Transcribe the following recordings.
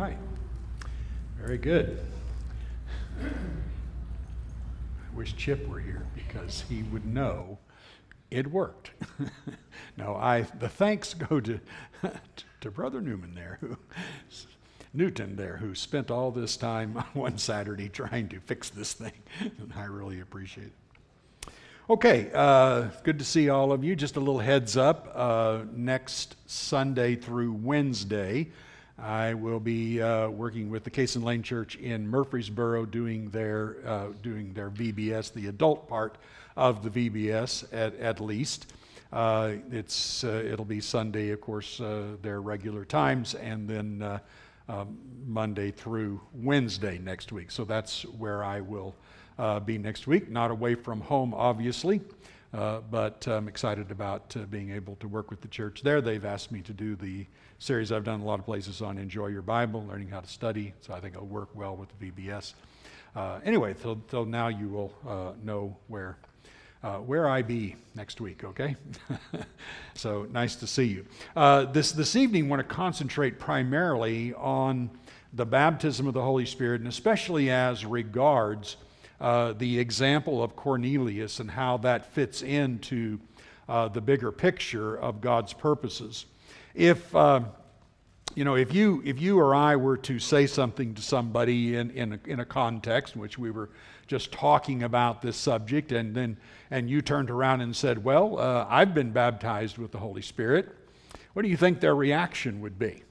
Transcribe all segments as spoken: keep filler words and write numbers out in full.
right. Very good. I wish Chip were here because he would know it worked. No, I the thanks go to to Brother Newman there, who Newton there, who spent all this time on one Saturday trying to fix this thing, and I really appreciate it. Okay, uh, good to see all of you. Just a little heads up, uh, next Sunday through Wednesday, I will be uh, working with the Cason Lane Church in Murfreesboro doing their uh, doing their V B S, the adult part of the V B S at, at least. Uh, it's uh, it'll be Sunday, of course, uh, their regular times, and then uh, um, Monday through Wednesday next week. So that's where I will uh, be next week. Not away from home, obviously, uh, but I'm excited about uh, being able to work with the church there. They've asked me to do the series I've done a lot of places on Enjoy Your Bible, learning how to study, so I think it'll work well with the V B S. Uh, anyway, so, so now you will uh, know where uh, where I be next week, okay? So nice to see you. Uh, this, this evening I want to concentrate primarily on the baptism of the Holy Spirit, and especially as regards uh, the example of Cornelius and how that fits into uh, the bigger picture of God's purposes. If uh, you know, if you if you or I were to say something to somebody in in a, in a context in which we were just talking about this subject, and then and you turned around and said, "Well, uh, I've been baptized with the Holy Spirit," what do you think their reaction would be?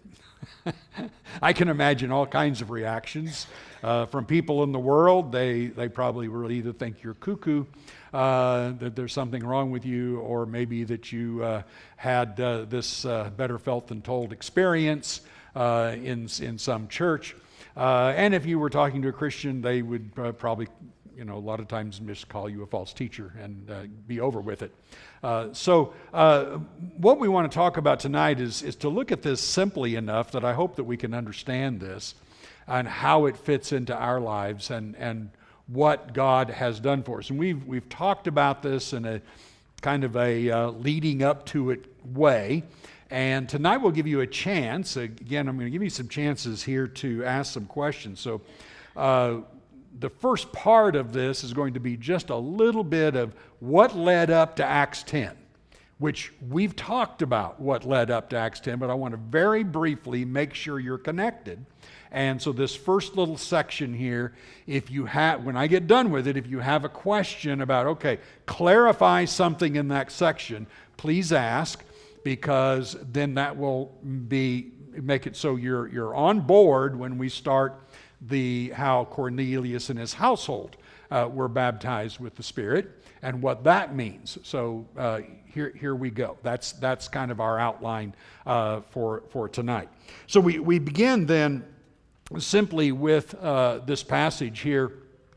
I can imagine all kinds of reactions uh, from people in the world. They they probably will either think you're cuckoo, uh, that there's something wrong with you, or maybe that you uh, had uh, this uh, better felt than told experience uh, in in some church. Uh, and if you were talking to a Christian, they would uh, probably, you know, a lot of times just call you a false teacher and uh, be over with it. Uh, so uh, what we want to talk about tonight is, is to look at this simply enough that I hope that we can understand this and how it fits into our lives and, and what God has done for us. And we've, we've talked about this in a kind of a uh, leading up to it way. And tonight we'll give you a chance. Again, I'm going to give you some chances here to ask some questions. So uh, the first part of this is going to be just a little bit of what led up to Acts ten, which we've talked about what led up to Acts ten, but I want to very briefly make sure you're connected. And so this first little section here, if you have, when I get done with it, if you have a question about, okay, clarify something in that section, please ask, because then that will be make it so you're you're on board when we start the how Cornelius and his household uh, were baptized with the Spirit and what that means. So uh, here here we go. That's that's kind of our outline uh, for for tonight. So we we begin then simply with uh, this passage here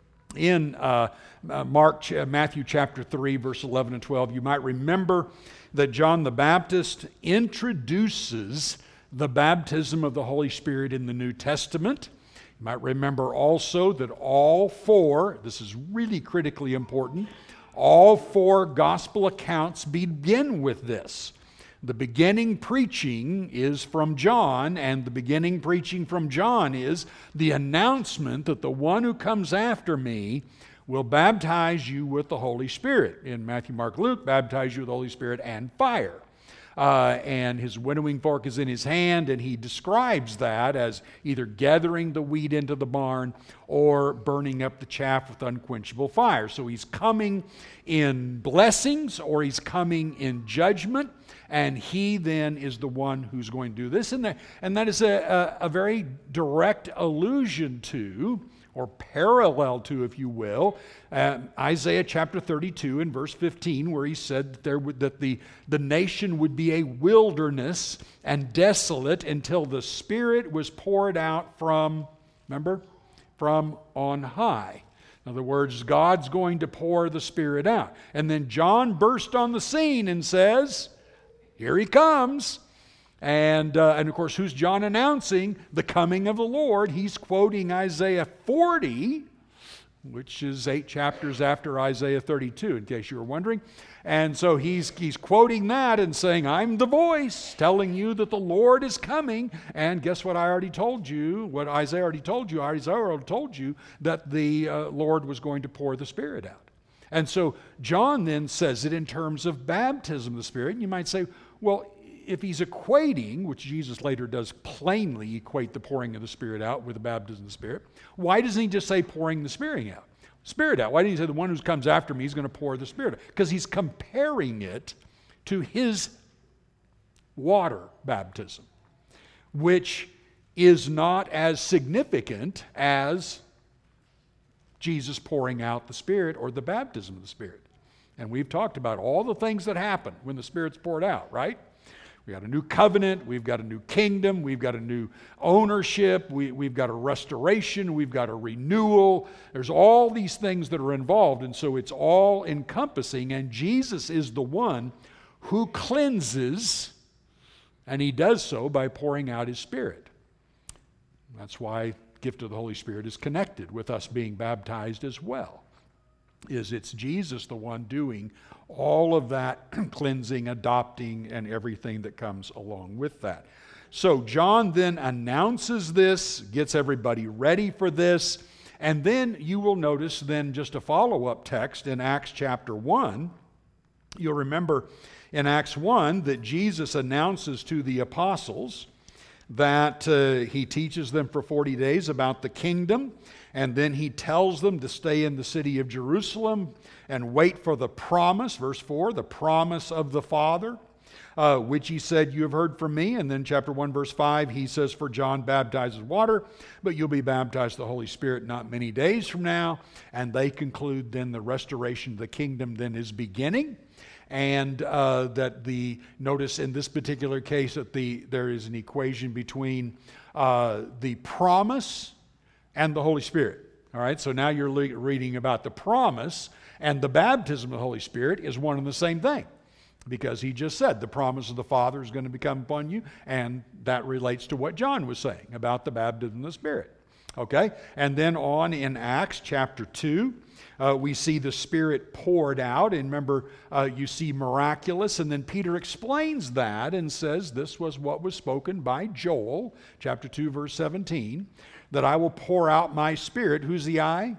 in uh, uh, Mark uh, Matthew chapter three, verse eleven and twelve. You might remember that John the Baptist introduces the baptism of the Holy Spirit in the New Testament. You might remember also that all four, this is really critically important, all four gospel accounts begin with this. The beginning preaching is from John, and the beginning preaching from John is the announcement that the one who comes after me will baptize you with the Holy Spirit. In Matthew, Mark, Luke, baptize you with the Holy Spirit and fire. Uh, and his winnowing fork is in his hand, and he describes that as either gathering the wheat into the barn or burning up the chaff with unquenchable fire. So he's coming in blessings or he's coming in judgment, and he then is the one who's going to do this. And that, and that is a, a, a very direct allusion to, or parallel to, if you will, uh, Isaiah chapter thirty-two and verse fifteen, where he said that, there would, that the, the nation would be a wilderness and desolate until the Spirit was poured out from, remember, from on high. In other words, God's going to pour the Spirit out. And then John burst on the scene and says, here he comes. And, uh, and of course, who's John announcing? The coming of the Lord. He's quoting Isaiah forty, which is eight chapters after Isaiah thirty-two, in case you were wondering. And so he's, he's quoting that and saying, I'm the voice telling you that the Lord is coming. And guess what I already told you, what Isaiah already told you, Isaiah already told you that the uh, Lord was going to pour the Spirit out. And so John then says it in terms of baptism of the Spirit. And you might say, well, if he's equating, which Jesus later does plainly equate the pouring of the Spirit out with the baptism of the Spirit, why doesn't he just say pouring the Spirit out? Spirit out. Why didn't he say the one who comes after me is going to pour the Spirit out? Because he's comparing it to his water baptism, which is not as significant as Jesus pouring out the Spirit or the baptism of the Spirit. And we've talked about all the things that happen when the Spirit's poured out, right? We've got a new covenant, we've got a new kingdom, we've got a new ownership, we, we've got a restoration, we've got a renewal. There's all these things that are involved, and so it's all encompassing, and Jesus is the one who cleanses, and he does so by pouring out his Spirit. That's why the gift of the Holy Spirit is connected with us being baptized as well. Is it's Jesus the one doing all of that cleansing, adopting, and everything that comes along with that. So John then announces this, gets everybody ready for this, and then you will notice then just a follow-up text in Acts chapter one. You'll remember in Acts one that Jesus announces to the apostles that uh, he teaches them for forty days about the kingdom, and then he tells them to stay in the city of Jerusalem and wait for the promise, verse four, the promise of the Father, uh, which he said, you have heard from me. And then chapter one, verse five, he says, for John baptizes with water, but you'll be baptized with the Holy Spirit not many days from now. And they conclude then the restoration of the kingdom then is beginning. And uh, that the, notice in this particular case that the there is an equation between uh, the promise and the Holy Spirit. All right, so now you're le- reading about the promise, and the baptism of the Holy Spirit is one and the same thing. Because he just said the promise of the Father is going to become upon you, and that relates to what John was saying about the baptism of the Spirit. Okay, and then on in Acts chapter two, uh, we see the Spirit poured out, and remember, uh, you see miraculous, and then Peter explains that and says this was what was spoken by Joel, chapter two, verse seventeen, that I will pour out my Spirit. Who's the I?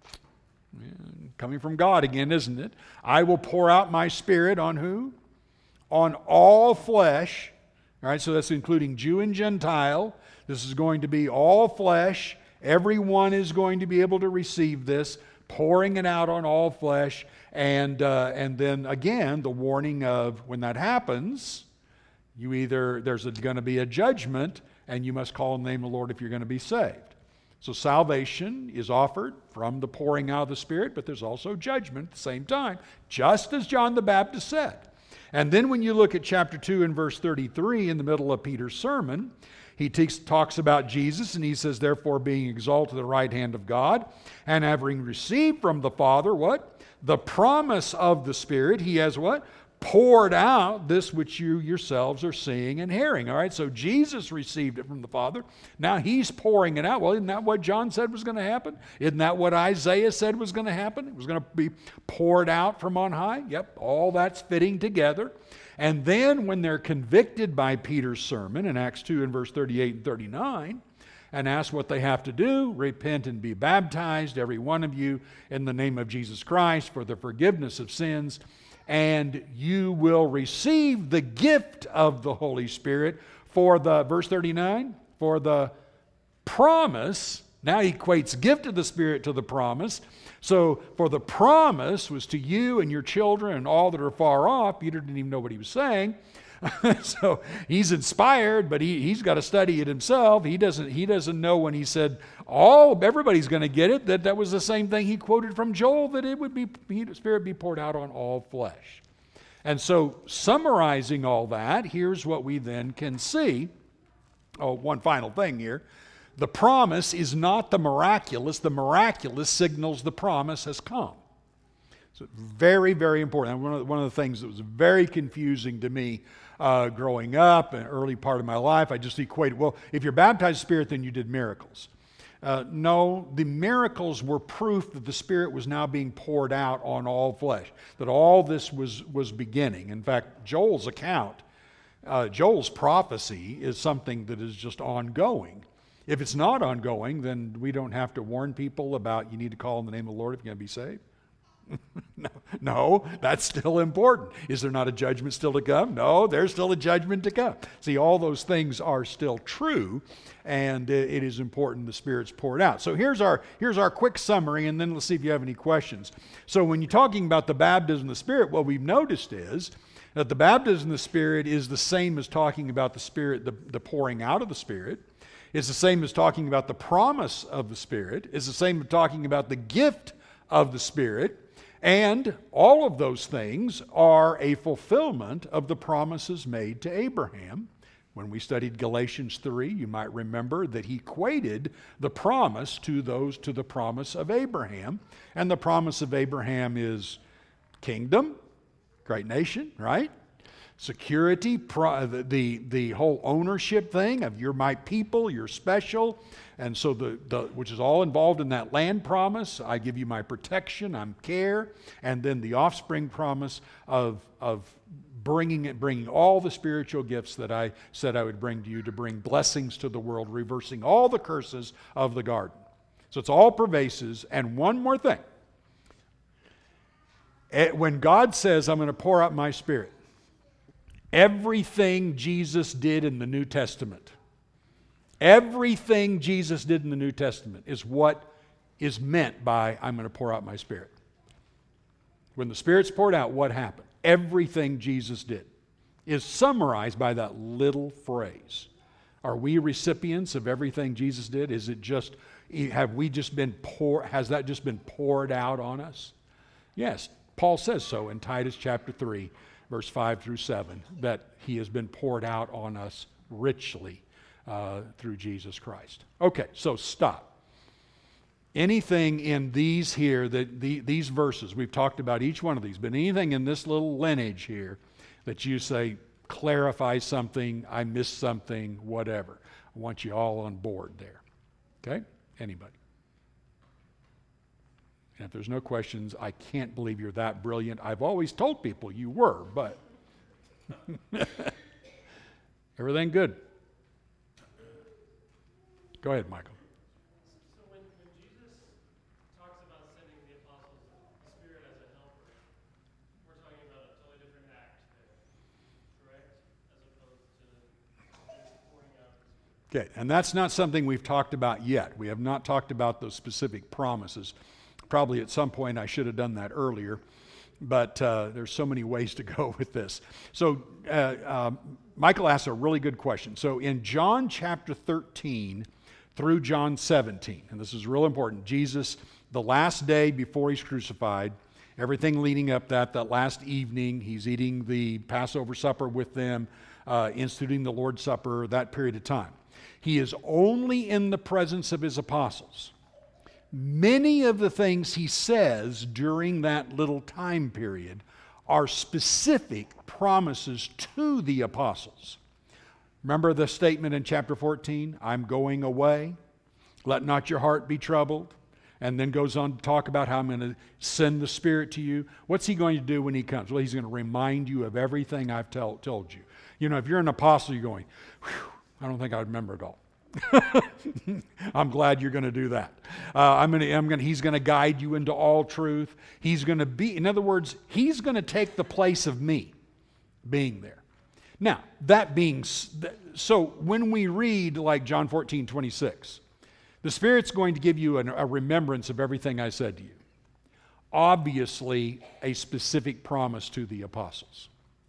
Coming from God again, isn't it? I will pour out my Spirit on who? On all flesh. All right, so that's including Jew and Gentile. This is going to be all flesh. Everyone is going to be able to receive this, pouring it out on all flesh. And, uh, and then again, the warning of when that happens, you either, there's going to be a judgment, and you must call on the name of the Lord if you're going to be saved. So salvation is offered from the pouring out of the Spirit, but there's also judgment at the same time, just as John the Baptist said. And then when you look at chapter two and verse thirty-three in the middle of Peter's sermon, he te- talks about Jesus, and he says, therefore being exalted at the right hand of God, and having received from the Father, what? The promise of the Spirit, he has what? Poured out this which you yourselves are seeing and hearing. All right, so Jesus received it from the Father. Now he's pouring it out. Well, isn't that what John said was going to happen? Isn't that what Isaiah said was going to happen? It was going to be poured out from on high. Yep, all that's fitting together. And then when they're convicted by Peter's sermon in Acts two and verse thirty-eight and thirty-nine, and ask what they have to do, repent and be baptized, every one of you, in the name of Jesus Christ for the forgiveness of sins, and you will receive the gift of the Holy Spirit for the, verse thirty-nine, for the promise. Now he equates gift of the Spirit to the promise. So for the promise was to you and your children and all that are far off. Peter didn't even know what he was saying. So he's inspired, but he, he's got to study it himself. He doesn't, he doesn't know when he said, all, everybody's going to get it, that that was the same thing he quoted from Joel, that it would be, the Spirit be poured out on all flesh. And so summarizing all that, here's what we then can see. Oh, one final thing here. The promise is not the miraculous. The miraculous signals the promise has come. So very, very important. And one of, the, one of the things that was very confusing to me uh, growing up, an early part of my life, I just equated, well, if you're baptized in the Spirit, then you did miracles. Uh, no, the miracles were proof that the Spirit was now being poured out on all flesh, that all this was, was beginning. In fact, Joel's account, uh, Joel's prophecy is something that is just ongoing. If it's not ongoing, then we don't have to warn people about you need to call on the name of the Lord if you're going to be saved. no, no, that's still important. Is there not a judgment still to come? No, there's still a judgment to come. See, all those things are still true, and it is important the Spirit's poured out. So here's our, here's our quick summary, and then let's see if you have any questions. So when you're talking about the baptism of the Spirit, what we've noticed is that the baptism of the Spirit is the same as talking about the Spirit, the, the pouring out of the Spirit. It's the same as talking about the promise of the Spirit. It's the same as talking about the gift of the Spirit. And all of those things are a fulfillment of the promises made to Abraham. When we studied Galatians three, you might remember that he equated the promise to those to the promise of Abraham. And the promise of Abraham is kingdom, great nation, right? Security, pro, the, the whole ownership thing of you're my people, you're special. And so the, the which is all involved in that land promise. I give you my protection, I'm care. And then the offspring promise of, of bringing it, bringing all the spiritual gifts that I said I would bring to you, to bring blessings to the world, reversing all the curses of the garden. So it's all pervasive. And one more thing. When God says, I'm going to pour out my Spirit, everything Jesus did in the New Testament, everything Jesus did in the New Testament is what is meant by, I'm going to pour out my Spirit. When the Spirit's poured out, what happened? Everything Jesus did is summarized by that little phrase. Are we recipients of everything Jesus did? Is it just, have we just been poured, has that just been poured out on us? Yes, Paul says so in Titus chapter three, verse five through seven, that he has been poured out on us richly uh, through Jesus Christ. Okay, so stop. Anything in these here, that the, these verses, we've talked about each one of these, but anything in this little lineage here that you say clarifies something, I missed something, whatever. I want you all on board there. Okay? Anybody? And if there's no questions, I can't believe you're that brilliant. I've always told people you were, but everything good? Go ahead, Michael. So when, when Jesus talks about sending the apostles the Spirit as a helper, we're talking about a totally different act there, correct? As opposed to pouring out the Spirit. Okay, and that's not something we've talked about yet. We have not talked about those specific promises. Probably at some point I should have done that earlier, but uh, there's so many ways to go with this. So uh, uh, Michael asked a really good question. So in John chapter thirteen through John seventeen, and this is real important, Jesus, the last day before he's crucified, everything leading up that, that last evening, he's eating the Passover supper with them, uh, instituting the Lord's Supper, that period of time. He is only in the presence of his apostles. Many of the things he says during that little time period are specific promises to the apostles. Remember the statement in chapter fourteen, I'm going away, let not your heart be troubled, and then goes on to talk about how I'm going to send the Spirit to you. What's he going to do when he comes? Well, he's going to remind you of everything I've tell, told you. You know, if you're an apostle, you're going, I don't think I remember it all. I'm glad you're going to do that. Uh, I'm going to, I'm going to, he's going to guide you into all truth. He's going to be, in other words, he's going to take the place of me being there. Now, that being, so when we read like John fourteen twenty-six, the Spirit's going to give you an, a remembrance of everything I said to you. Obviously, a specific promise to the apostles.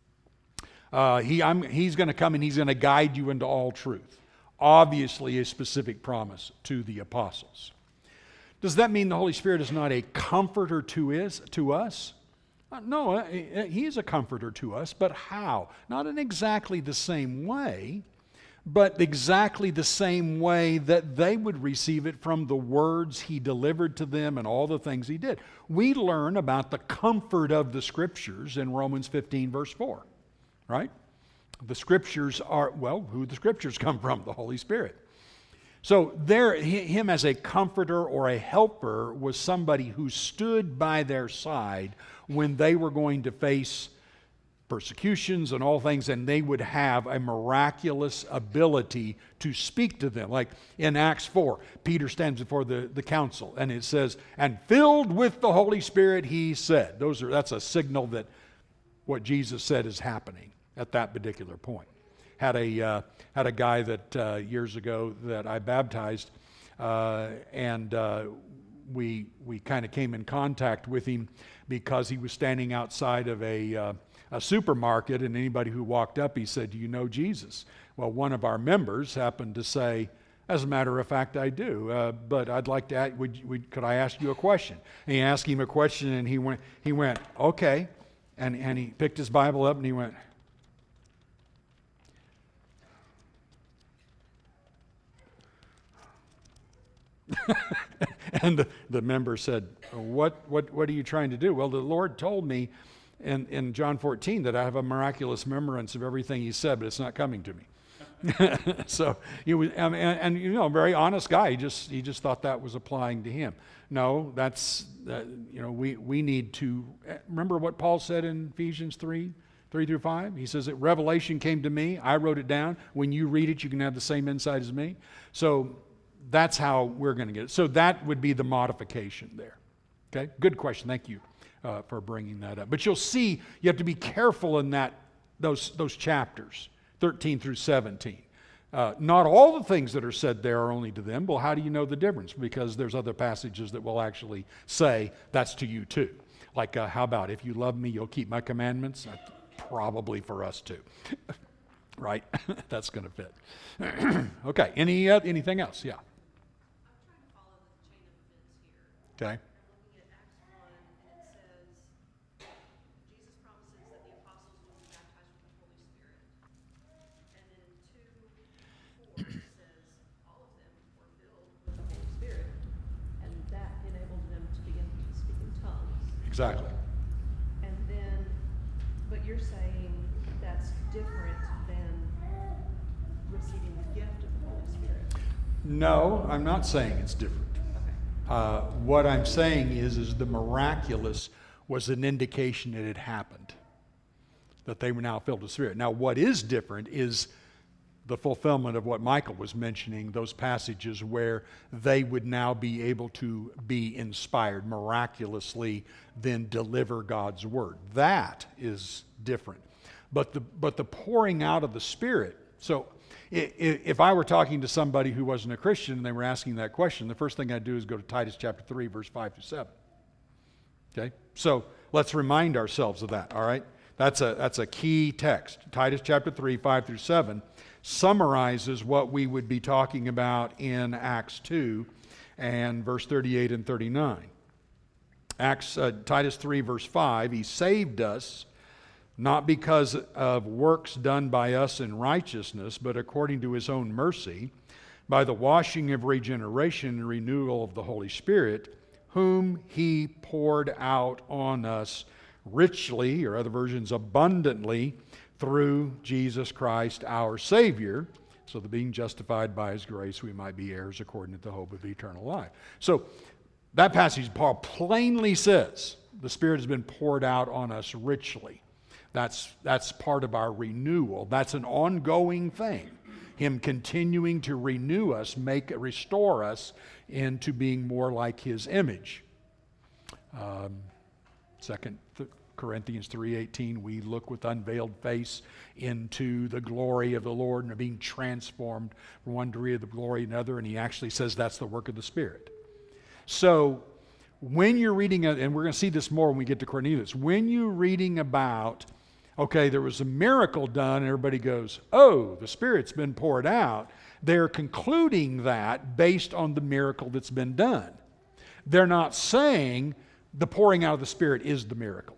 Uh, he, I'm, he's going to come and he's going to guide you into all truth. Obviously, a specific promise to the apostles. Does that mean the Holy Spirit is not a comforter to, is, to us? Uh, no, uh, he is a comforter to us, but how? Not in exactly the same way, but exactly the same way that they would receive it from the words he delivered to them and all the things he did. We learn about the comfort of the Scriptures in Romans fifteen, verse four, right? The Scriptures are, well, who the Scriptures come from? The Holy Spirit. So there, him as a comforter or a helper was somebody who stood by their side when they were going to face persecutions and all things, and they would have a miraculous ability to speak to them. Like in Acts four, Peter stands before the, the council, and it says, and filled with the Holy Spirit, he said. Those are that's a signal that what Jesus said is happening at that particular point. Had a uh, had a guy that uh, years ago that I baptized, uh, and uh, we we kind of came in contact with him because he was standing outside of a uh, a supermarket, and anybody who walked up, he said, "Do you know Jesus?" Well, one of our members happened to say, "As a matter of fact, I do. Uh, but I'd like to. Ask, would, would could I ask you a question?" And he asked him a question, and he went he went okay, and and he picked his Bible up and he went. And the, the member said, what, what, what are you trying to do? Well, the Lord told me in, in John fourteen that I have a miraculous remembrance of everything he said, but it's not coming to me. So he was, and, and you know, a very honest guy. He just he just thought that was applying to him. No, that's uh, you know, we we need to remember what Paul said in Ephesians three. Three through five. He says that revelation came to me. I wrote it down. When you read it, you can have the same insight as me. So that's how we're going to get it. So that would be the modification there. Okay, good question. Thank you uh, for bringing that up. But you'll see you have to be careful in that those those chapters, thirteen through seventeen. Uh, not all the things that are said there are only to them. Well, how do you know the difference? Because there's other passages that will actually say that's to you too. Like, uh, how about if you love me, you'll keep my commandments? Uh, probably for us too. Right? That's going to fit. Okay. Any uh, anything else? Yeah. Okay. Looking at Acts one, and it says, Jesus promises that the apostles will be baptized with the Holy Spirit. And then in two, four, it says, all of them were filled with the Holy Spirit. And that enabled them to begin to speak in tongues. Exactly. And then, but you're saying that's different than receiving the gift of the Holy Spirit. No, I'm not saying it's different. Uh, what I'm saying is, is the miraculous was an indication that it happened, that they were now filled with Spirit. Now, what is different is the fulfillment of what Michael was mentioning, those passages where they would now be able to be inspired miraculously, then deliver God's word. That is different. But the but the pouring out of the Spirit. So if I were talking to somebody who wasn't a Christian and they were asking that question, the first thing I'd do is go to Titus chapter three, verse five through seven. Okay? So let's remind ourselves of that, all right? That's a, that's a key text. Titus chapter three, five through seven summarizes what we would be talking about in Acts two and verse thirty-eight and thirty-nine. Acts, uh, Titus three, verse five, he saved us not because of works done by us in righteousness, but according to his own mercy, by the washing of regeneration and renewal of the Holy Spirit, whom he poured out on us richly, or other versions, abundantly, through Jesus Christ our Savior, so that being justified by his grace, we might be heirs according to the hope of eternal life. So that passage, Paul plainly says, the Spirit has been poured out on us richly. That's, that's part of our renewal. That's an ongoing thing. Him continuing to renew us, make restore us into being more like his image. Um, Second Corinthians three eighteen, we look with unveiled face into the glory of the Lord and are being transformed from one degree of the glory to another, and he actually says that's the work of the Spirit. So when you're reading, and we're going to see this more when we get to Cornelius, when you're reading about, okay, there was a miracle done, and everybody goes, oh, the Spirit's been poured out, they're concluding that based on the miracle that's been done. They're not saying the pouring out of the Spirit is the miracle.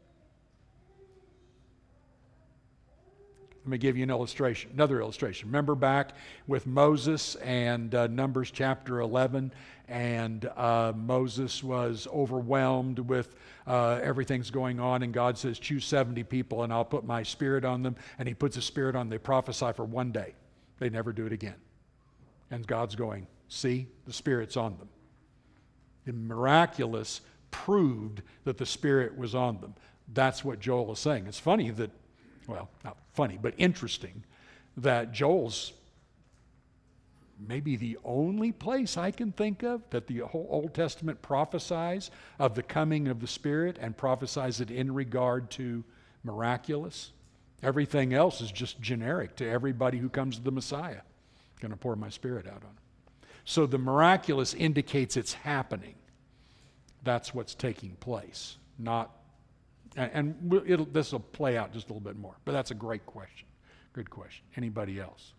Let me give you an illustration, another illustration. Remember back with Moses and uh, Numbers chapter eleven, and uh, Moses was overwhelmed with uh, everything's going on, and God says, choose seventy people and I'll put my Spirit on them. And he puts a Spirit on them. They prophesy for one day. They never do it again. And God's going, see, the Spirit's on them. The miraculous proved that the Spirit was on them. That's what Joel is saying. It's funny that, well, not funny, but interesting that Joel's maybe the only place I can think of that the whole Old Testament prophesies of the coming of the Spirit and prophesies it in regard to miraculous. Everything else is just generic to everybody who comes to the Messiah. I'm going to pour my Spirit out on them. So the miraculous indicates it's happening. That's what's taking place. Not, and it'll, this will play out just a little bit more. But that's a great question. Good question. Anybody else?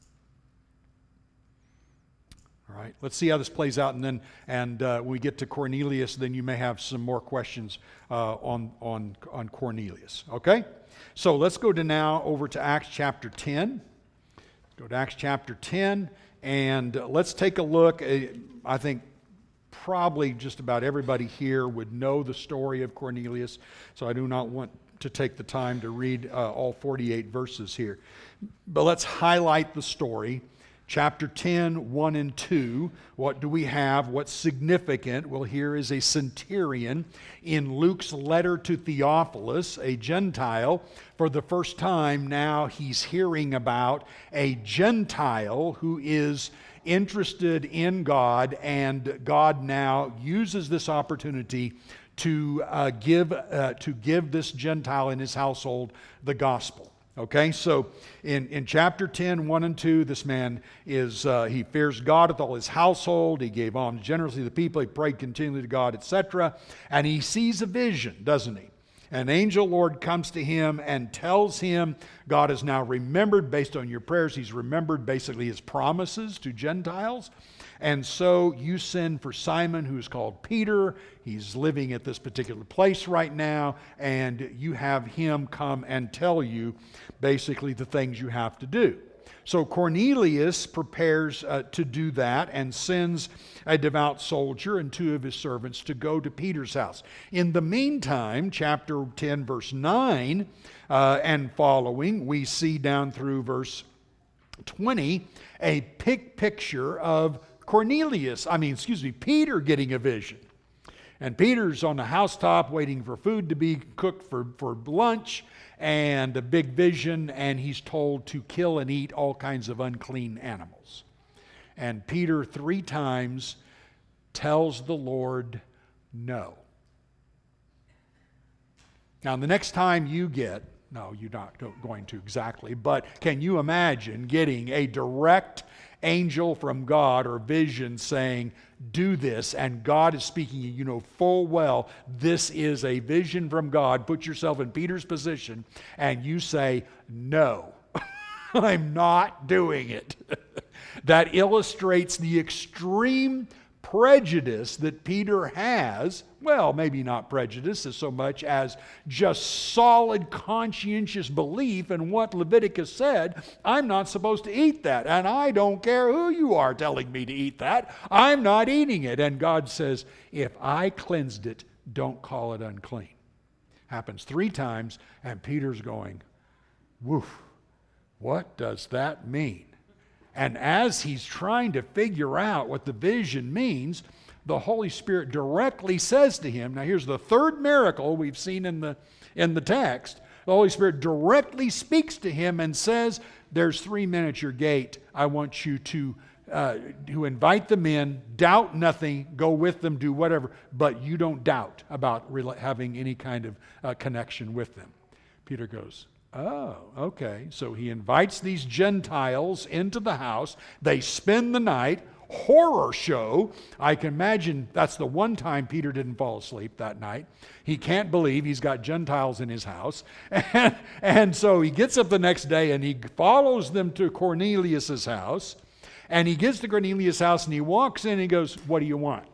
All right, let's see how this plays out, and then and uh, when we get to Cornelius, then you may have some more questions uh, on on on Cornelius. Okay, so let's go to now over to Acts chapter ten. Go to Acts chapter ten, and uh, let's take a look. Uh, I think probably just about everybody here would know the story of Cornelius, so I do not want to take the time to read uh, all forty-eight verses here, but let's highlight the story. Chapter ten, one and two, what do we have? What's significant? Well, here is a centurion in Luke's letter to Theophilus, a Gentile. For the first time now he's hearing about a Gentile who is interested in God, and God now uses this opportunity to uh, give uh, to give this Gentile in his household the gospel. Okay, so in, in chapter ten, one and two, this man is, uh, he fears God with all his household. He gave alms generously to the people. He prayed continually to God, et cetera. And he sees a vision, doesn't he? An angel Lord comes to him and tells him, God has now remembered, based on your prayers, he's remembered basically his promises to Gentiles. And so you send for Simon, who is called Peter. He's living at this particular place right now, and you have him come and tell you basically the things you have to do. So Cornelius prepares uh, to do that and sends a devout soldier and two of his servants to go to Peter's house. In the meantime, chapter ten, verse nine uh, and following, we see down through verse twenty a pic picture of Cornelius, I mean, excuse me, Peter getting a vision. And Peter's on the housetop waiting for food to be cooked for, for lunch, and a big vision, and he's told to kill and eat all kinds of unclean animals. And Peter three times tells the Lord no. Now, the next time you get, no, you're not going to exactly, but can you imagine getting a direct angel from God or vision saying, do this, and God is speaking, you know full well this is a vision from God. Put yourself in Peter's position and you say, no, I'm not doing it. That illustrates the extreme prejudice that Peter has. Well, maybe not prejudice as so much as just solid conscientious belief in what Leviticus said. I'm not supposed to eat that, and I don't care who you are telling me to eat that. I'm not eating it. And God says, if I cleansed it, don't call it unclean. Happens three times, and Peter's going, woof, what does that mean? And as he's trying to figure out what the vision means, the Holy Spirit directly says to him, now here's the third miracle we've seen in the, in the text. The Holy Spirit directly speaks to him and says, there's three men at your gate. I want you to, uh, to invite them in, doubt nothing, go with them, do whatever, but you don't doubt about rela- having any kind of uh, connection with them. Peter goes, oh, okay. So he invites these Gentiles into the house. They spend the night. Horror show. I can imagine that's the one time Peter didn't fall asleep that night. He can't believe he's got Gentiles in his house. And, and so he gets up the next day and he follows them to Cornelius' house. And he gets to Cornelius' house and he walks in and he goes, what do you want?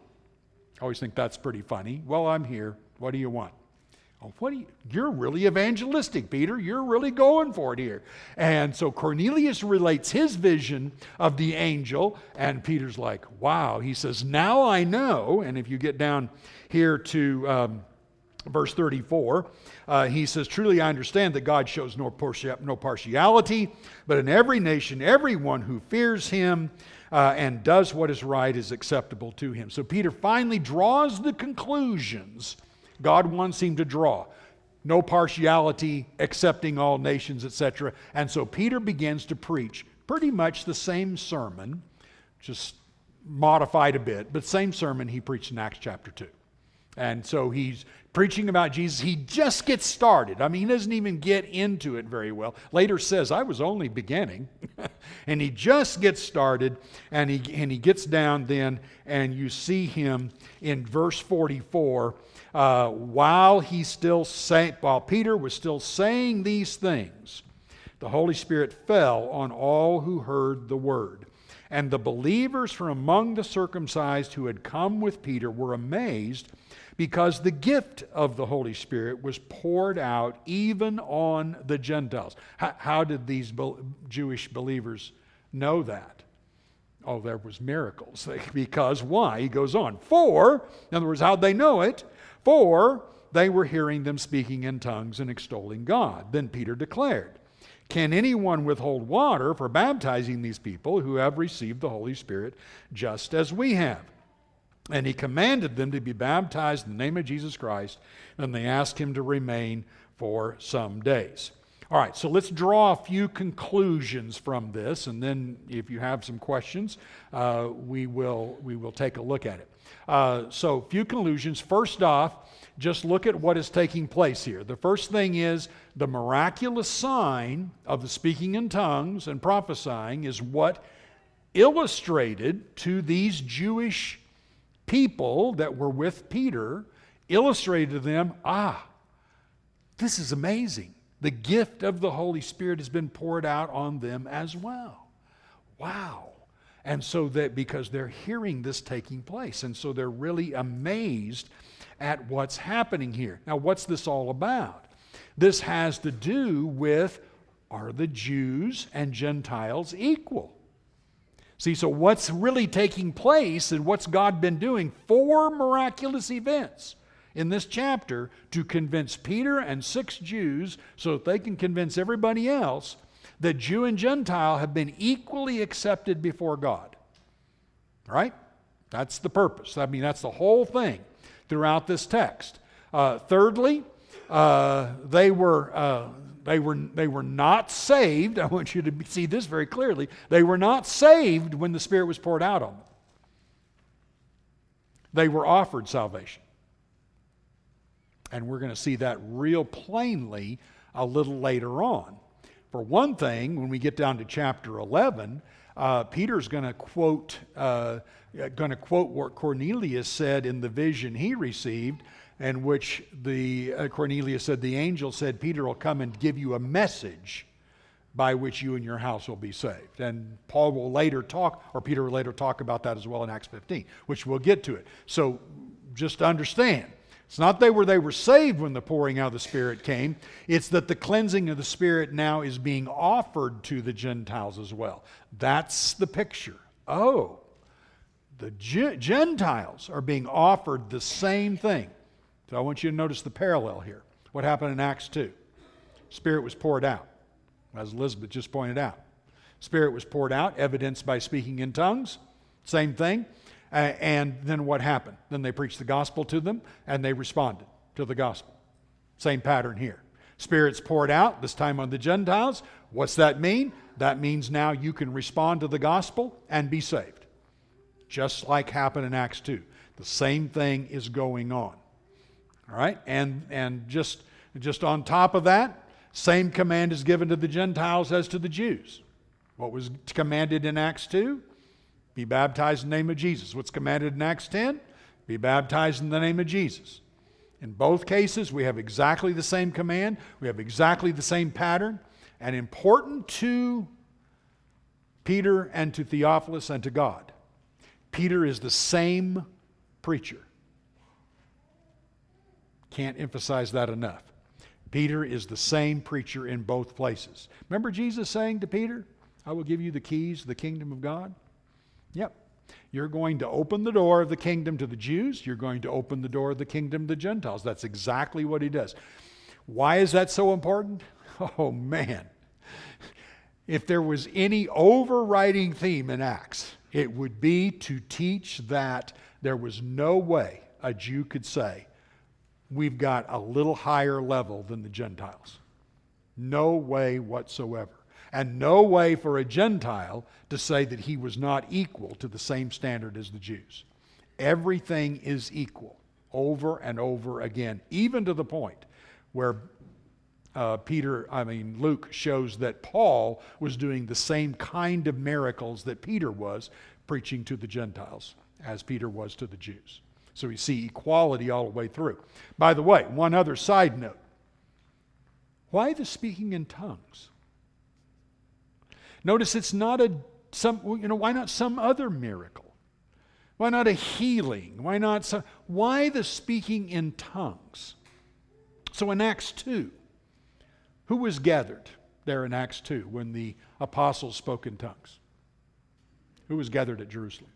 I always think that's pretty funny. Well, I'm here. What do you want? Oh, what do you, you're really evangelistic, Peter. You're really going for it here. And so Cornelius relates his vision of the angel, and Peter's like, wow. He says, now I know, and if you get down here to um, Verse thirty-four, uh, he says, truly I understand that God shows no, partia- no partiality, but in every nation, everyone who fears him uh, and does what is right is acceptable to him. So Peter finally draws the conclusions God wants him to draw. No partiality, accepting all nations, et cetera. And so Peter begins to preach pretty much the same sermon, just modified a bit, but same sermon he preached in Acts chapter two. And so he's preaching about Jesus. He just gets started. I mean, he doesn't even get into it very well. Later says, I was only beginning. And he just gets started, and he, and he gets down then, and you see him in verse forty-four, uh, while he's still saying, while Peter was still saying these things, the Holy Spirit fell on all who heard the word. And the believers from among the circumcised who had come with Peter were amazed, because the gift of the Holy Spirit was poured out even on the Gentiles. How, how did these be- Jewish believers know that? Oh, there was miracles. Because why? He goes on. For, in other words, how'd they know it? For they were hearing them speaking in tongues and extolling God. Then Peter declared, can anyone withhold water for baptizing these people who have received the Holy Spirit just as we have? And he commanded them to be baptized in the name of Jesus Christ, and they asked him to remain for some days. All right, so let's draw a few conclusions from this, and then if you have some questions, uh, we will we will take a look at it. Uh, so, few conclusions. First off, just look at what is taking place here. The first thing is the miraculous sign of the speaking in tongues and prophesying is what illustrated to these Jewish people that were with Peter, illustrated to them, ah, this is amazing. The gift of the Holy Spirit has been poured out on them as well. Wow. And so that because they're hearing this taking place, and so they're really amazed at what's happening here. Now, what's this all about? This has to do with, are the Jews and Gentiles equal? See, so what's really taking place and what's God been doing? Four miraculous events in this chapter to convince Peter and six Jews so that they can convince everybody else that Jew and Gentile have been equally accepted before God. Right? That's the purpose. I mean, that's the whole thing throughout this text. Uh, thirdly, uh, they were... Uh, They were, they were not saved. I want you to see this very clearly. They were not saved when the Spirit was poured out on them. They were offered salvation. And we're going to see that real plainly a little later on. For one thing, when we get down to chapter eleven, uh, Peter's going to quote, uh, going to quote what Cornelius said in the vision he received, in which the uh, Cornelius said, the angel said, Peter will come and give you a message by which you and your house will be saved. And Paul will later talk, or Peter will later talk about that as well in Acts fifteen, which we'll get to it. So just understand, it's not they were they were saved when the pouring out of the Spirit came. It's that the cleansing of the Spirit now is being offered to the Gentiles as well. That's the picture. Oh, the G- Gentiles are being offered the same thing. So I want you to notice the parallel here. What happened in Acts two? Spirit was poured out, as Elizabeth just pointed out. Spirit was poured out, evidenced by speaking in tongues. Same thing. Uh, and then what happened? Then they preached the gospel to them, and they responded to the gospel. Same pattern here. Spirit's poured out, this time on the Gentiles. What's that mean? That means now you can respond to the gospel and be saved. Just like happened in Acts two. The same thing is going on. All right, and and just just on top of that, same command is given to the Gentiles as to the Jews. What was commanded in Acts two? Be baptized in the name of Jesus. What's commanded in Acts ten? Be baptized in the name of Jesus. In both cases, we have exactly the same command. We have exactly the same pattern. And important to Peter and to Theophilus and to God, Peter is the same preacher. Can't emphasize that enough. Peter is the same preacher in both places. Remember Jesus saying to Peter, I will give you the keys to the kingdom of God? Yep. You're going to open the door of the kingdom to the Jews. You're going to open the door of the kingdom to the Gentiles. That's exactly what he does. Why is that so important? Oh, man. If there was any overriding theme in Acts, it would be to teach that there was no way a Jew could say, we've got a little higher level than the Gentiles. No way whatsoever. And no way for a Gentile to say that he was not equal to the same standard as the Jews. Everything is equal over and over again, even to the point where uh, Peter, I mean Luke shows that Paul was doing the same kind of miracles that Peter was preaching to the Gentiles as Peter was to the Jews. So you see equality all the way through. By the way, one other side note. Why the speaking in tongues? Notice it's not a some you know why not some other miracle? Why not a healing? Why not some why the speaking in tongues? So in Acts two, who was gathered there in Acts two when the apostles spoke in tongues? Who was gathered at Jerusalem?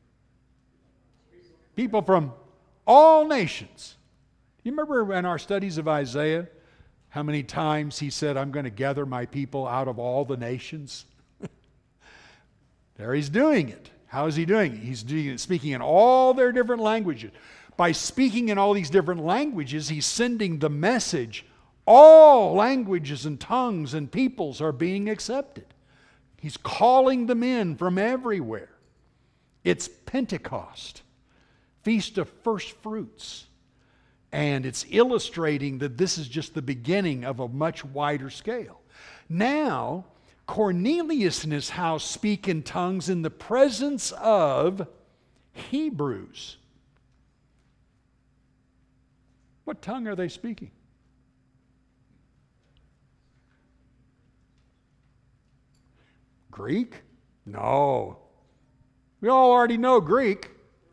People from all nations. You remember in our studies of Isaiah how many times he said, I'm going to gather my people out of all the nations? There he's doing it. How is he doing it? He's doing it, speaking in all their different languages. By speaking in all these different languages, he's sending the message. All languages and tongues and peoples are being accepted. He's calling them in from everywhere. It's Pentecost, Feast of First Fruits. And it's illustrating that this is just the beginning of a much wider scale. Now, Cornelius and his house speak in tongues in the presence of Hebrews. What tongue are they speaking? Greek? No. We all already know Greek.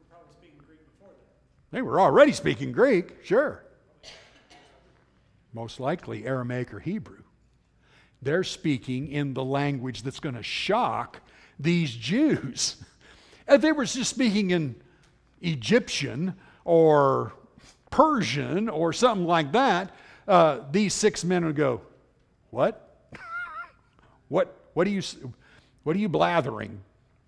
They were already speaking Greek, sure. Most likely Aramaic or Hebrew. They're speaking in the language that's going to shock these Jews. If they were just speaking in Egyptian or Persian or something like that, uh, these six men would go, what? what? What are you, what are you blathering?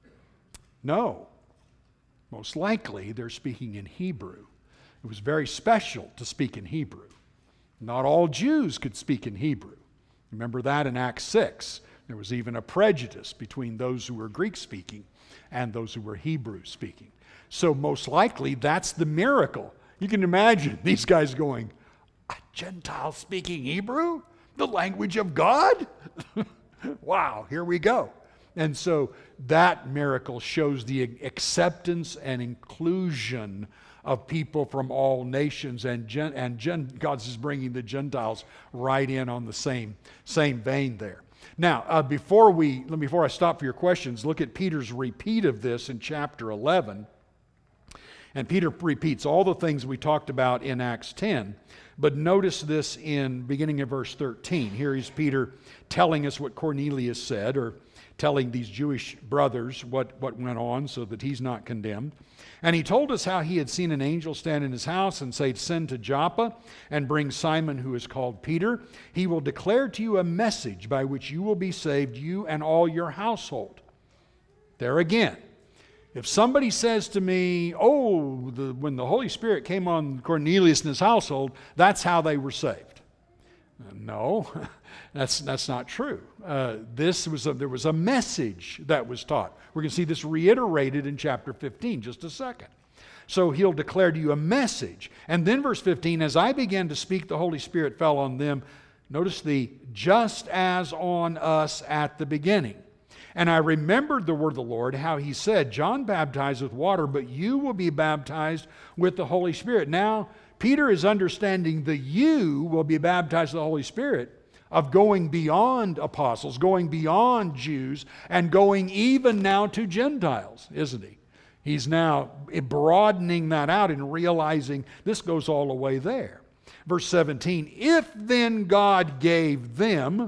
No. Most likely they're speaking in Hebrew. It was very special to speak in Hebrew. Not all Jews could speak in Hebrew. Remember that in Acts six. There was even a prejudice between those who were Greek-speaking and those who were Hebrew-speaking. So most likely that's the miracle. You can imagine these guys going, a Gentile speaking Hebrew? The language of God? Wow, here we go. And so that miracle shows the acceptance and inclusion of people from all nations, and Gen, and Gen, God's is bringing the Gentiles right in on the same same vein there. Now, uh, before we before I stop for your questions, look at Peter's repeat of this in chapter eleven. And Peter repeats all the things we talked about in Acts ten. But notice this in beginning of verse thirteen. Here is Peter telling us what Cornelius said, or telling these Jewish brothers what, what went on so that he's not condemned. And he told us how he had seen an angel stand in his house and say, send to Joppa and bring Simon, who is called Peter. He will declare to you a message by which you will be saved, you and all your household. There again, if somebody says to me, oh, the, when the Holy Spirit came on Cornelius and his household, that's how they were saved. No, that's that's not true. Uh, this was a, there was a message that was taught. We're going to see this reiterated in chapter fifteen, just a second. So he'll declare to you a message. And then verse fifteen, as I began to speak, the Holy Spirit fell on them. Notice the just as on us at the beginning. And I remembered the word of the Lord, how he said, John baptized with water, but you will be baptized with the Holy Spirit. Now, Peter is understanding the you will be baptized with the Holy Spirit of going beyond apostles, going beyond Jews, and going even now to Gentiles, isn't he? He's now broadening that out and realizing this goes all the way there. Verse seventeen, if then God gave them,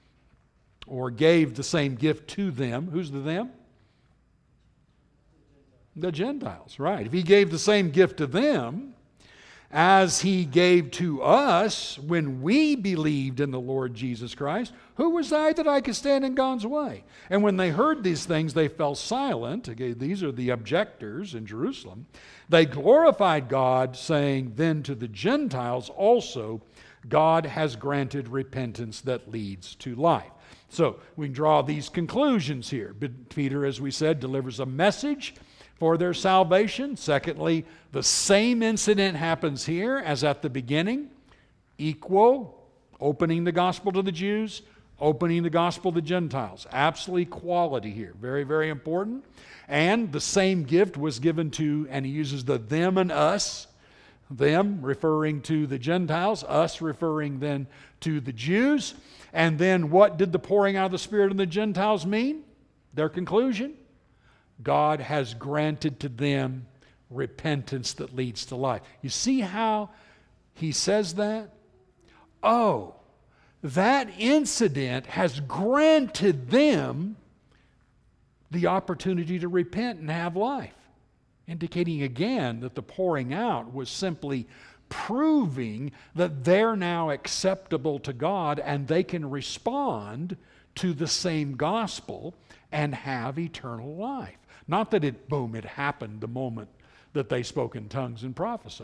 or gave the same gift to them, who's the them? The Gentiles, right. If he gave the same gift to them as he gave to us when we believed in the Lord Jesus Christ, who was I that I could stand in God's way? And when they heard these things, they fell silent. Okay, these are the objectors in Jerusalem. They glorified God, saying, then to the Gentiles also God has granted repentance that leads to life. So we can draw these conclusions here. Peter, as we said, delivers a message for their salvation. Secondly, the same incident happens here as at the beginning. Equal, opening the gospel to the Jews, opening the gospel to the Gentiles. Absolute equality here. Very, very important. And the same gift was given to, and he uses the them and us. Them referring to the Gentiles, us referring then to the Jews. And then what did the pouring out of the Spirit on the Gentiles mean? Their conclusion? God has granted to them repentance that leads to life. You see how he says that? Oh, that incident has granted them the opportunity to repent and have life. Indicating again that the pouring out was simply proving that they're now acceptable to God and they can respond to the same gospel and have eternal life. Not that it, boom, it happened the moment that they spoke in tongues and prophesied.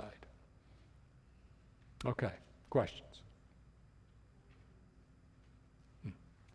Okay, questions? Um,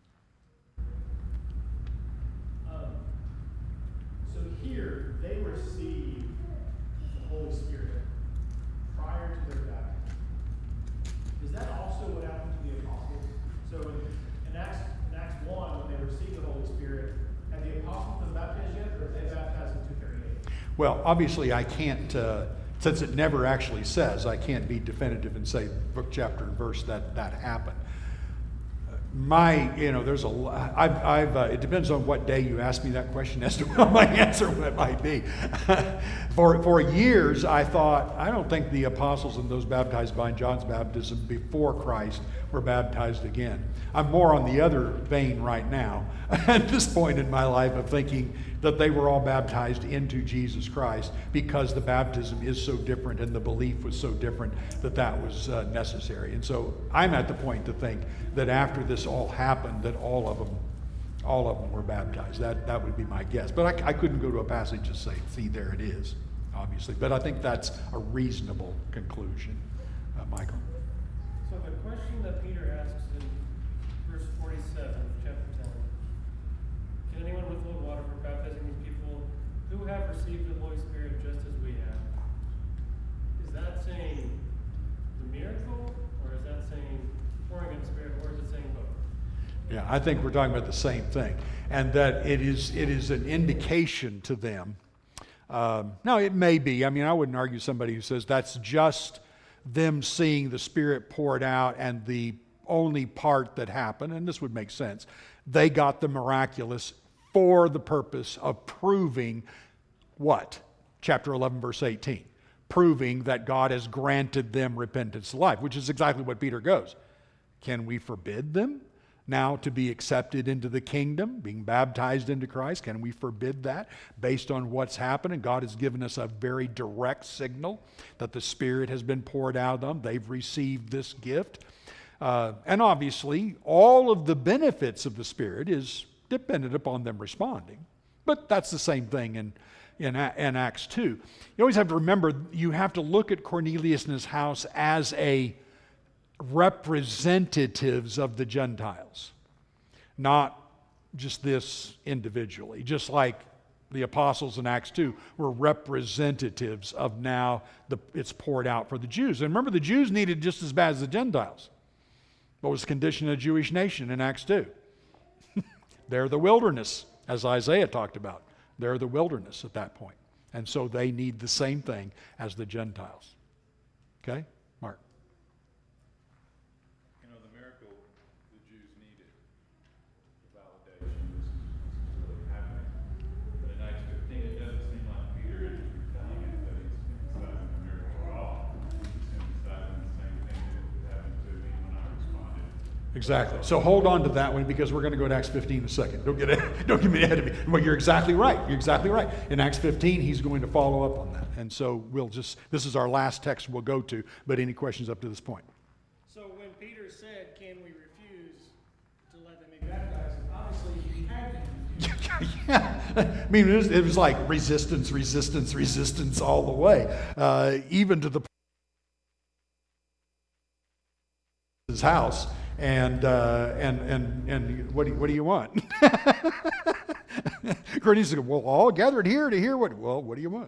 so here, they received the Holy Spirit prior to their baptism. Is that also what happened to the apostles? So in, in, Acts, in Acts one, when they received the Holy Spirit, had the apostles been baptized yet, or had they baptized in two thirty-eight? Well, obviously I can't, uh, since it never actually says, I can't be definitive and say book, chapter, and verse that that happened. My, you know, there's a, I've, I've uh, it depends on what day you ask me that question as to what my answer might be. for, for years, I thought, I don't think the apostles and those baptized by John's baptism before Christ were baptized again. I'm more on the other vein right now at this point in my life of thinking that they were all baptized into Jesus Christ because the baptism is so different and the belief was so different that that was uh, necessary. And so I'm at the point to think that after this all happened, that all of them, all of them were baptized. That that would be my guess. But I, I couldn't go to a passage and say, see, there it is, obviously. But I think that's a reasonable conclusion. Uh, Michael? So the question that Peter asks in verse forty-seven, chapter ten, can anyone withhold water for baptizing these people who have received the Holy Spirit just as we have? Is that saying the miracle, or is that saying pouring of the Spirit, or is it saying both? Yeah, I think we're talking about the same thing, and that it is it is an indication to them. Um, now, it may be. I mean, I wouldn't argue somebody who says that's just them seeing the Spirit poured out and the only part that happened, and this would make sense. They got the miraculous for the purpose of proving what? Chapter eleven, verse eighteen. Proving that God has granted them repentance to life, which is exactly what Peter goes. Can we forbid them now to be accepted into the kingdom, being baptized into Christ? Can we forbid that based on what's happened? And God has given us a very direct signal that the Spirit has been poured out on them. They've received this gift. Uh, and obviously, all of the benefits of the Spirit is dependent upon them responding. But that's the same thing in, in, in Acts two. You always have to remember, you have to look at Cornelius and his house as a representatives of the Gentiles, not just this individually. Just like the apostles in Acts two were representatives of now the, it's poured out for the Jews. And remember, the Jews needed just as bad as the Gentiles. What was the condition of the Jewish nation in Acts two? They're the wilderness, as Isaiah talked about. They're the wilderness at that point. And so they need the same thing as the Gentiles. Okay? Mark. You know, the miracle the Jews needed, the validation, this is, this is really happening. But in Acts fifteen, it doesn't seem like Peter is telling it that he's emphasizing the miracle at all. He's emphasizing the same thing that happened to me when I responded Exactly. So hold on to that one because we're going to go to Acts fifteen in a second. Don't get ahead, don't get me ahead of me. Well, you're exactly right. You're exactly right. In Acts fifteen, he's going to follow up on that. And so we'll just, this is our last text we'll go to, but any questions up to this point? So when Peter said, can we refuse to let them be baptized, obviously he had to. Yeah. I mean, it was, it was like resistance, resistance, resistance all the way, uh, even to the his house. And uh, and and and what do you, what do you want? Cornelius said, "Well, all gathered here to hear what." Well, what do you want?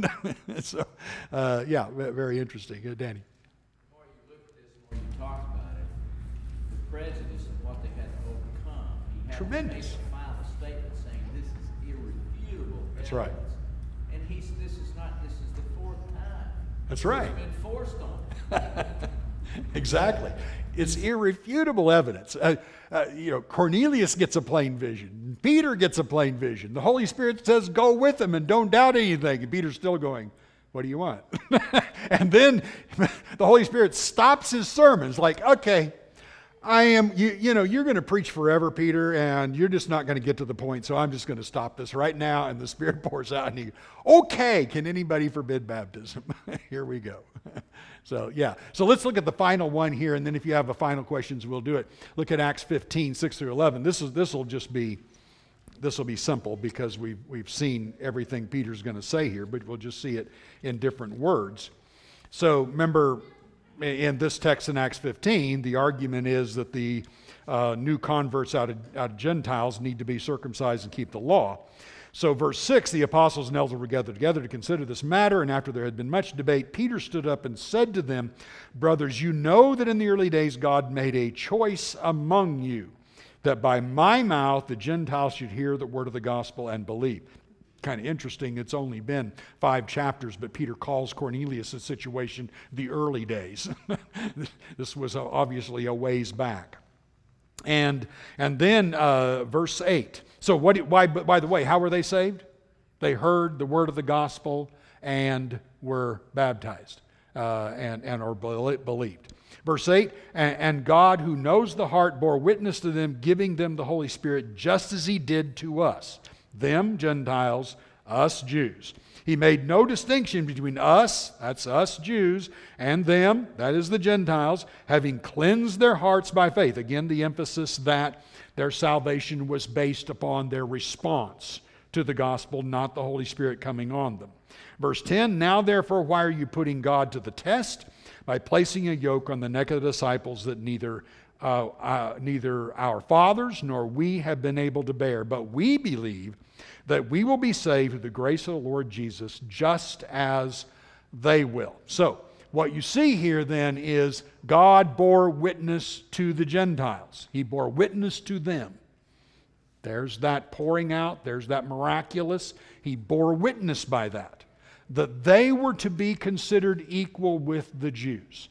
So, uh, yeah, very interesting, uh, Danny. The more you look at this, the more you talk about it, the prejudice of what they had to overcome. He had Tremendous. to make a final statement saying this is irrefutable. That's right. evidence. And he's this is not this is the fourth time. That's right. It's been forced on him. Exactly. It's irrefutable evidence. Uh, uh, you know, Cornelius gets a plain vision. Peter gets a plain vision. The Holy Spirit says, go with him and don't doubt anything. And Peter's still going, what do you want? And then the Holy Spirit stops his sermons like, okay, I am, you, you know, you're going to preach forever, Peter, and you're just not going to get to the point, so I'm just going to stop this right now. And the Spirit pours out, and he, okay, can anybody forbid baptism? Here we go. So, yeah. So let's look at the final one here, and then if you have a final questions, we'll do it. Look at Acts fifteen, six through eleven. This is this will just be, this will be simple because we've, we've seen everything Peter's going to say here, but we'll just see it in different words. So remember, in this text in Acts fifteen, the argument is that the uh, new converts out of, out of Gentiles need to be circumcised and keep the law. So verse six, the apostles and elders were gathered together to consider this matter, and after there had been much debate, Peter stood up and said to them, brothers, you know that in the early days God made a choice among you, that by my mouth the Gentiles should hear the word of the gospel and believe. Kind of interesting, it's only been five chapters, but Peter calls Cornelius' situation the early days. This was obviously a ways back. And and then uh, verse eight. So what? Why? By the way, how were they saved? They heard the word of the gospel and were baptized uh, and, and are believed. Verse eight, and, and God who knows the heart bore witness to them, giving them the Holy Spirit just as he did to us. Them, Gentiles, us, Jews. He made no distinction between us, that's us, Jews, and them, that is the Gentiles, having cleansed their hearts by faith. Again, the emphasis that their salvation was based upon their response to the gospel, not the Holy Spirit coming on them. Verse ten, now therefore, why are you putting God to the test? By placing a yoke on the neck of the disciples that neither Uh, uh, neither our fathers nor we have been able to bear, but we believe that we will be saved through the grace of the Lord Jesus, just as they will. So, what you see here then is God bore witness to the Gentiles. He bore witness to them. There's that pouring out, there's that miraculous. He bore witness by that, that they were to be considered equal with the Jews.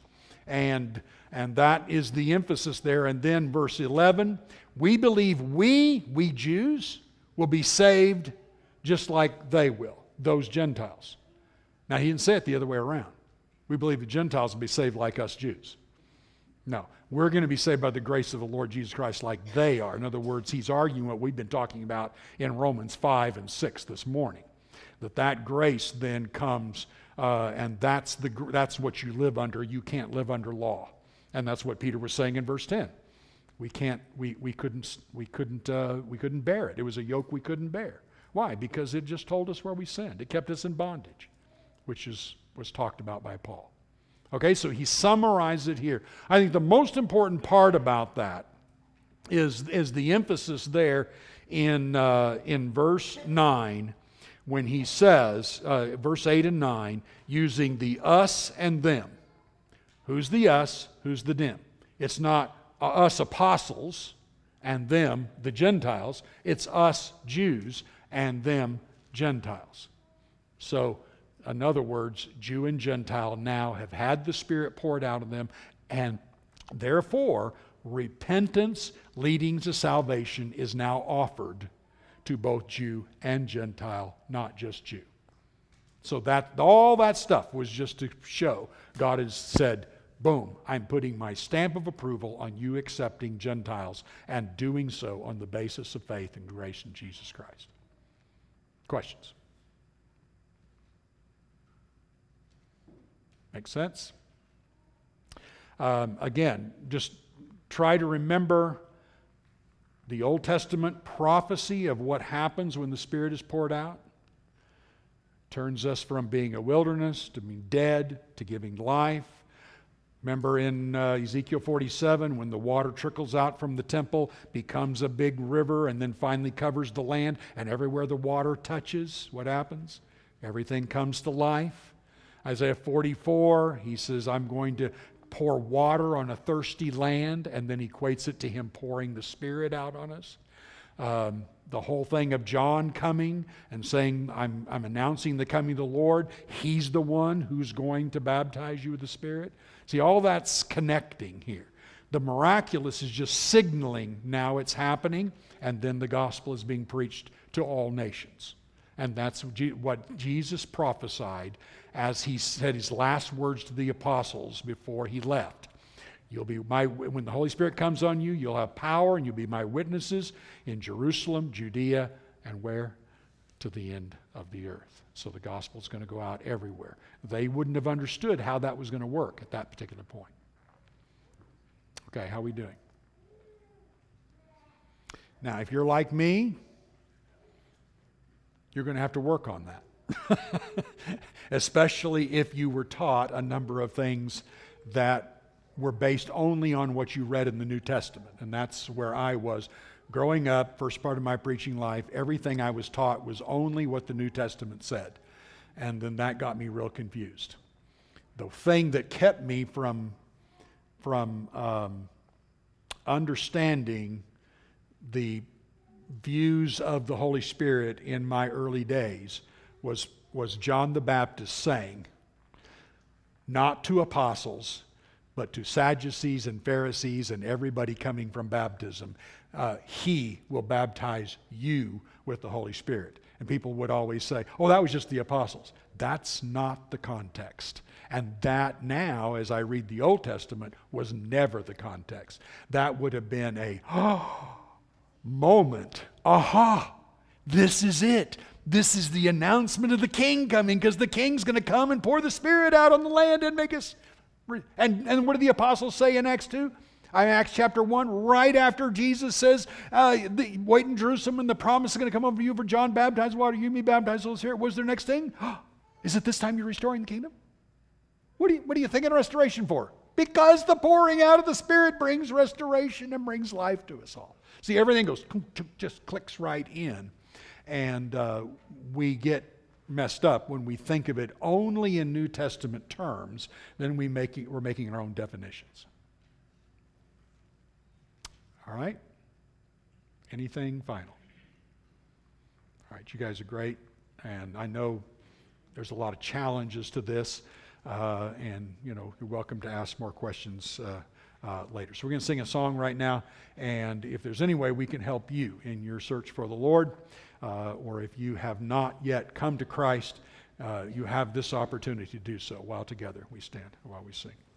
And And that is the emphasis there. And then verse eleven, we believe we, we Jews, will be saved just like they will, those Gentiles. Now, he didn't say it the other way around. We believe the Gentiles will be saved like us Jews. No, we're going to be saved by the grace of the Lord Jesus Christ like they are. In other words, he's arguing what we've been talking about in Romans five and six this morning. That that grace then comes, uh, and that's the that's what you live under. You can't live under law. And that's what Peter was saying in verse ten. We can't, we, we couldn't, we couldn't, uh, we couldn't bear it. It was a yoke we couldn't bear. Why? Because it just told us where we sinned. It kept us in bondage, which is was talked about by Paul. Okay, so he summarized it here. I think the most important part about that is is the emphasis there in uh, in verse nine when he says, uh, verse eight and nine, using the us and them. Who's the us? Who's the them? It's not us apostles and them, the Gentiles. It's us Jews and them Gentiles. So, in other words, Jew and Gentile now have had the Spirit poured out of them, and therefore, repentance leading to salvation is now offered to both Jew and Gentile, not just Jew. So that all that stuff was just to show God has said, boom, I'm putting my stamp of approval on you accepting Gentiles and doing so on the basis of faith and grace in Jesus Christ. Questions? Make sense? Um, again, just try to remember the Old Testament prophecy of what happens when the Spirit is poured out. Turns us from being a wilderness to being dead to giving life. Remember in uh, Ezekiel forty-seven, when the water trickles out from the temple, becomes a big river, and then finally covers the land, and everywhere the water touches, what happens? Everything comes to life. Isaiah forty-four, he says, I'm going to pour water on a thirsty land, and then he equates it to him pouring the Spirit out on us. Um, the whole thing of John coming and saying, I'm, I'm announcing the coming of the Lord. He's the one who's going to baptize you with the Spirit. See, all that's connecting here. The miraculous is just signaling now it's happening, and then the gospel is being preached to all nations. And that's what Jesus prophesied as he said his last words to the apostles before he left. You'll be my, when the Holy Spirit comes on you, you'll have power, and you'll be my witnesses in Jerusalem, Judea, and where? To the end of the earth. So the gospel's going to go out everywhere. They wouldn't have understood how that was going to work at that particular point. Okay, how are we doing? Now, if you're like me, you're going to have to work on that. Especially if you were taught a number of things that were based only on what you read in the New Testament. And that's where I was. Growing up, first part of my preaching life, everything I was taught was only what the New Testament said. And then that got me real confused. The thing that kept me from, from um, understanding the views of the Holy Spirit in my early days was, was John the Baptist saying, not to apostles, but to Sadducees and Pharisees and everybody coming from baptism, uh, he will baptize you with the Holy Spirit. And people would always say, oh, that was just the apostles. That's not the context. And that now, as I read the Old Testament, was never the context. That would have been a oh, moment. Aha! This is it. This is the announcement of the King coming, because the King's going to come and pour the Spirit out on the land and make us... And, and what do the apostles say in Acts two? I Acts chapter one, right after Jesus says, uh, the, wait in Jerusalem and the promise is going to come over you for John baptized water, you me baptized Holy Spirit. What's their next thing? Is it this time you're restoring the kingdom? What do you, what are you thinking restoration for? Because the pouring out of the Spirit brings restoration and brings life to us all. See, everything goes, just clicks right in. And uh, we get messed up when we think of it only in New Testament terms. Then we make it, we're making our own definitions. All right? Anything final? All right, you guys are great. And I know there's a lot of challenges to this. Uh, and, you know, you're welcome to ask more questions uh, uh, later. So we're going to sing a song right now. And if there's any way we can help you in your search for the Lord, uh, or if you have not yet come to Christ, uh, you have this opportunity to do so while together we stand, while we sing.